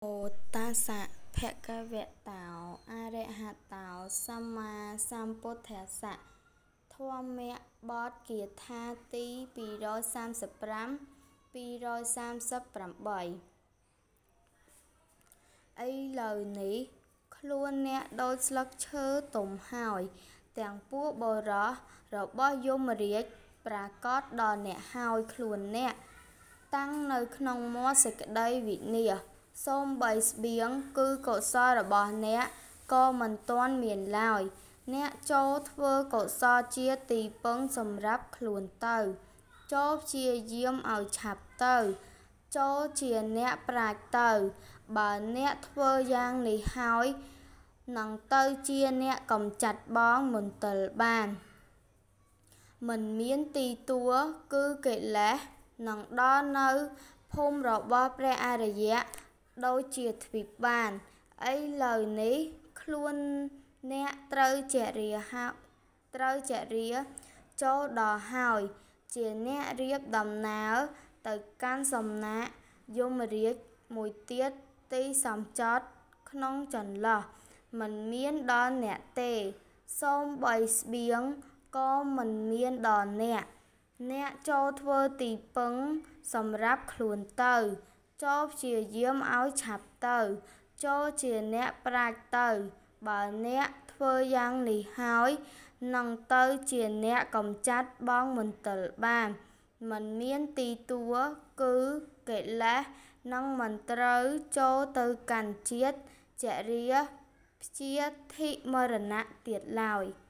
អូតាសៈភគវតោអរហតោសម្មាសម្ពុទ្ធស្សៈធម្មបទគាថាទី235 238ឥឡូវនេះខ្លួនអ្នកដូចស្លឹកឈើទុំហើយទាំងពួកបុរសរបស់យមរាជប្រាកដដល់អ្នកហើយខ្លួនអ្នកតាំងនៅក្នុងមាត់សេចក្តីវិនាសសូម្បីស្បៀងគឺកុសលរបស់អ្នកក៏មិនទាន់មានឡើយអ្នកចូលធ្វើកុសលជាទីពឹងសម្រាប់ខ្លួនទៅចូលព្យាយាមឲ្យឆាប់ទៅចូលជាអ្នកប្រាជ្ញទៅបើអ្នកធ្វើយ៉ាងនេះហើយនឹងទៅជាអ្នកកម្ចាត់បងមន្ទិលបានមិនមានទីទួលគឺកិលេសនឹងដល់នៅភូមិរបស់ព្រះអរិយដូចជាទ្វីបបានឥឡូវនេះខ្លួនអ្នកត្រូវចរិយាចូលដល់ហើយជាអ្នករៀបដំណើរទៅកាន់សំណាក់យមរាជមួយទៀតទីសំចតក្នុងចន្លោះមិនមានដល់អ្នកទេសូម្បីស្បៀងក៏មិនមានដល់អ្នកចូលធ្វើទីពឹងសម្រាប់ខ្លួនទៅចូលព្យាយាមឲ្យឆាប់ទៅចូលជាអ្នកប្រាជ្ញទៅបើអ្នកធ្វើយ៉ាងនេះហើយនឹងទៅជាអ្នកកម្ចាត់បងមន្ទិលបានមិនមានទីទួលគឺកិលេសនឹងមិនត្រូវចូលទៅកាន់ជាតិចរិយាព្យាធិមរណៈទៀតឡើយ